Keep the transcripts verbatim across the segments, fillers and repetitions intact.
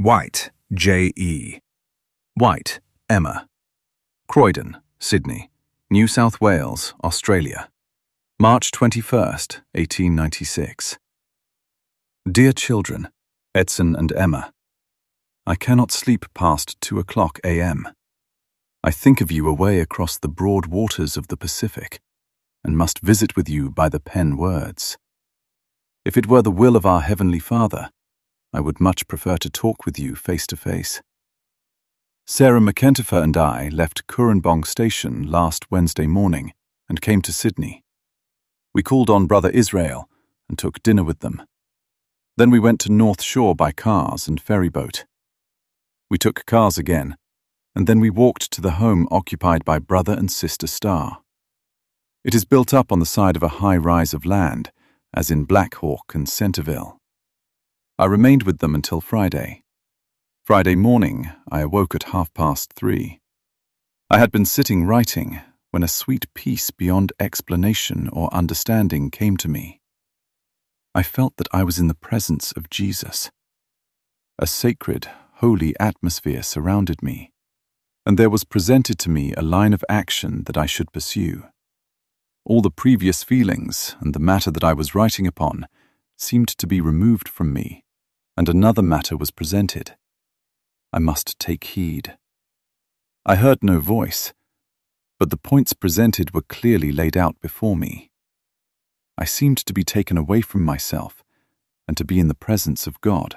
White, J E White, Emma. Croydon, Sydney, New South Wales, Australia. March twenty-first, eighteen ninety-six. Dear children, Edson and Emma, I cannot sleep past two o'clock a m I think of you away across the broad waters of the Pacific, and must visit with you by the pen words. If it were the will of our Heavenly Father, I would much prefer to talk with you face to face. Sarah McEnteffer and I left Currambong Station last Wednesday morning and came to Sydney. We called on Brother Israel and took dinner with them. Then we went to North Shore by cars and ferry boat. We took cars again, and then we walked to the home occupied by Brother and Sister Starr. It is built up on the side of a high rise of land, as in Black Hawk and Centreville. I remained with them until Friday. Friday morning, I awoke at half past three. I had been sitting writing when a sweet peace beyond explanation or understanding came to me. I felt that I was in the presence of Jesus. A sacred, holy atmosphere surrounded me, and there was presented to me a line of action that I should pursue. All the previous feelings and the matter that I was writing upon seemed to be removed from me, and another matter was presented. I must take heed. I heard no voice, but the points presented were clearly laid out before me. I seemed to be taken away from myself and to be in the presence of God.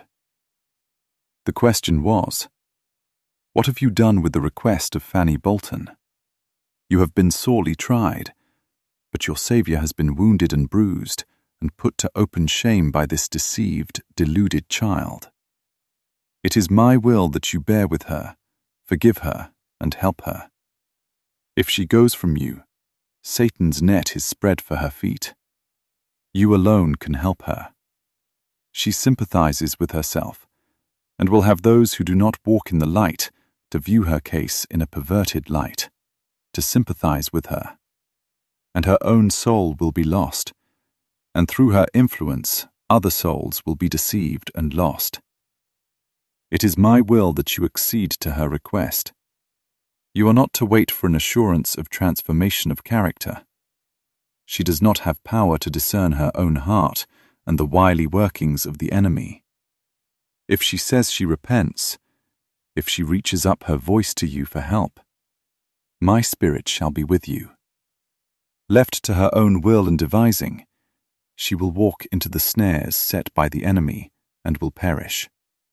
The question was, what have you done with the request of Fanny Bolton? You have been sorely tried, but your Saviour has been wounded and bruised and put to open shame by this deceived, deluded child. It is my will that you bear with her, forgive her, and help her. If she goes from you, Satan's net is spread for her feet. You alone can help her. She sympathizes with herself, and will have those who do not walk in the light to view her case in a perverted light, to sympathize with her. And her own soul will be lost, and through her influence other souls will be deceived and lost. It is my will that you accede to her request. You are not to wait for an assurance of transformation of character. She does not have power to discern her own heart and the wily workings of the enemy. If she says she repents, if she reaches up her voice to you for help, my spirit shall be with you. Left to her own will and devising, she will walk into the snares set by the enemy and will perish.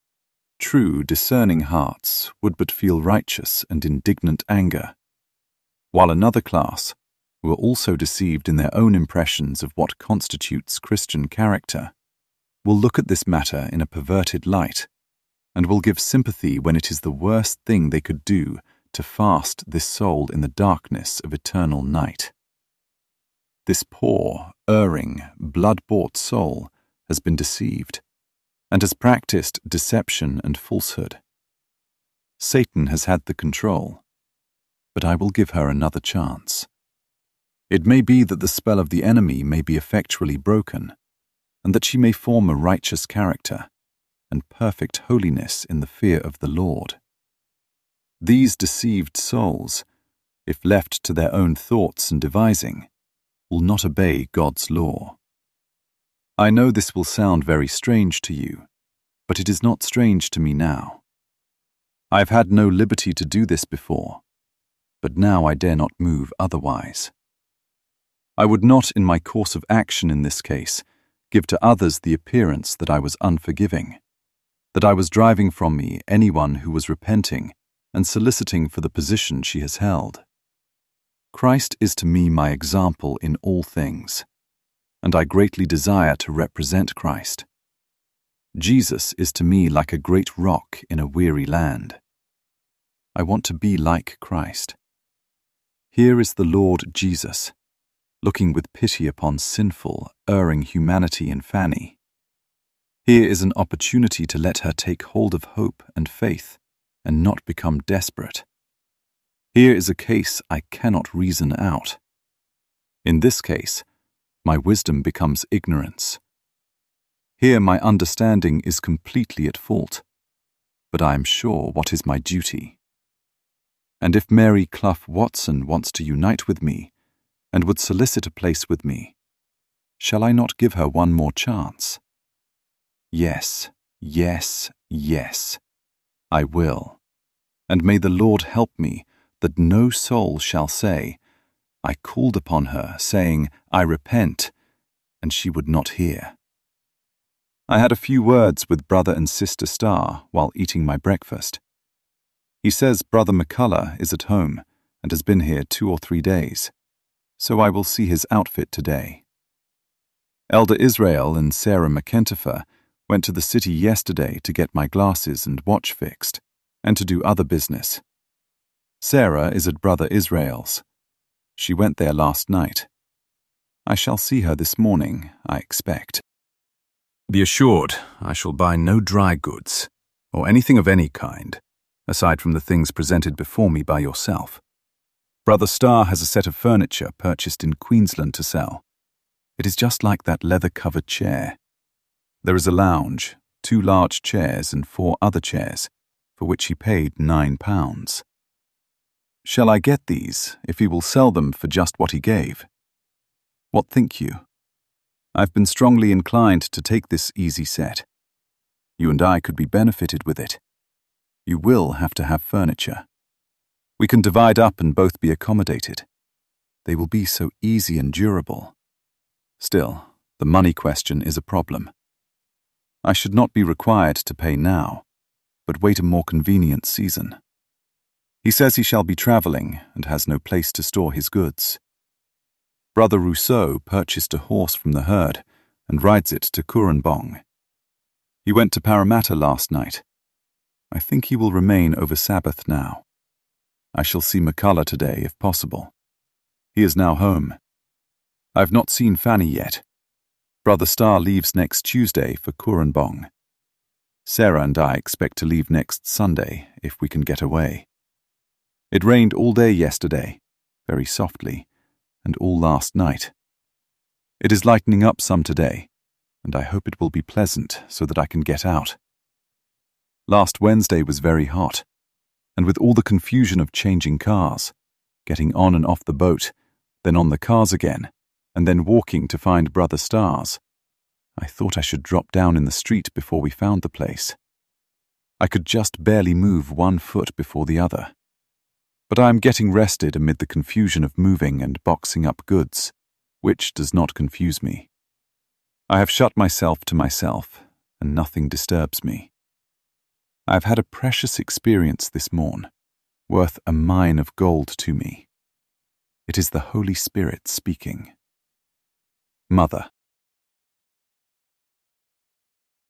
True, discerning hearts would but feel righteous and indignant anger, while another class, who are also deceived in their own impressions of what constitutes Christian character, will look at this matter in a perverted light, and will give sympathy when it is the worst thing they could do to fast this soul in the darkness of eternal night. This poor, erring, blood-bought soul has been deceived, and has practiced deception and falsehood. Satan has had the control, but I will give her another chance. It may be that the spell of the enemy may be effectually broken, and that she may form a righteous character and perfect holiness in the fear of the Lord. These deceived souls, if left to their own thoughts and devising, will not obey God's law. I know this will sound very strange to you, but it is not strange to me now. I have had no liberty to do this before, but now I dare not move otherwise. I would not, in my course of action in this case, give to others the appearance that I was unforgiving, that I was driving from me anyone who was repenting and soliciting for the position she has held. Christ is to me my example in all things, and I greatly desire to represent Christ. Jesus is to me like a great rock in a weary land. I want to be like Christ. Here is the Lord Jesus, looking with pity upon sinful, erring humanity in Fanny. Here is an opportunity to let her take hold of hope and faith and not become desperate. Here is a case I cannot reason out. In this case, my wisdom becomes ignorance. Here my understanding is completely at fault, but I am sure what is my duty. And if Mary Clough Watson wants to unite with me, and would solicit a place with me, shall I not give her one more chance? Yes, yes, yes, I will. And may the Lord help me, that no soul shall say, I called upon her, saying, I repent, and she would not hear. I had a few words with Brother and Sister Starr while eating my breakfast. He says Brother McCullough is at home and has been here two or three days, so I will see his outfit today. Elder Israel and Sarah McEnteffer went to the city yesterday to get my glasses and watch fixed, and to do other business. Sarah is at Brother Israel's. She went there last night. I shall see her this morning, I expect. Be assured, I shall buy no dry goods, or anything of any kind, aside from the things presented before me by yourself. Brother Starr has a set of furniture purchased in Queensland to sell. It is just like that leather-covered chair. There is a lounge, two large chairs and four other chairs, for which he paid nine pounds. Shall I get these, if he will sell them for just what he gave? What think you? I've been strongly inclined to take this easy set. You and I could be benefited with it. You will have to have furniture. We can divide up and both be accommodated. They will be so easy and durable. Still, the money question is a problem. I should not be required to pay now, but wait a more convenient season. He says he shall be travelling and has no place to store his goods. Brother Rousseau purchased a horse from the herd and rides it to Cooranbong. He went to Parramatta last night. I think he will remain over Sabbath now. I shall see McCullough today if possible. He is now home. I have not seen Fanny yet. Brother Starr leaves next Tuesday for Cooranbong. Sarah and I expect to leave next Sunday if we can get away. It rained all day yesterday, very softly, and all last night. It is lightening up some today, and I hope it will be pleasant so that I can get out. Last Wednesday was very hot, and with all the confusion of changing cars, getting on and off the boat, then on the cars again, and then walking to find Brother Starr's, I thought I should drop down in the street before we found the place. I could just barely move one foot before the other. But I am getting rested amid the confusion of moving and boxing up goods, which does not confuse me. I have shut myself to myself, and nothing disturbs me. I have had a precious experience this morn, worth a mine of gold to me. It is the Holy Spirit speaking. Mother.